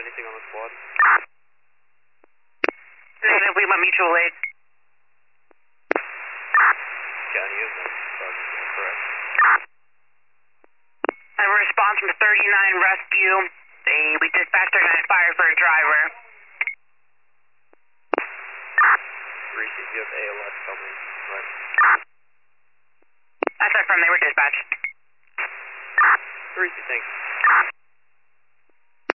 anything on the squad? Negative, we want mutual aid. County, you have no sergeant, correct? I have a response from 39 Rescue. We dispatched 39 fire for a driver. Reese, you have ALS coming, right? That's our friend, they were dispatched. Reese, thanks.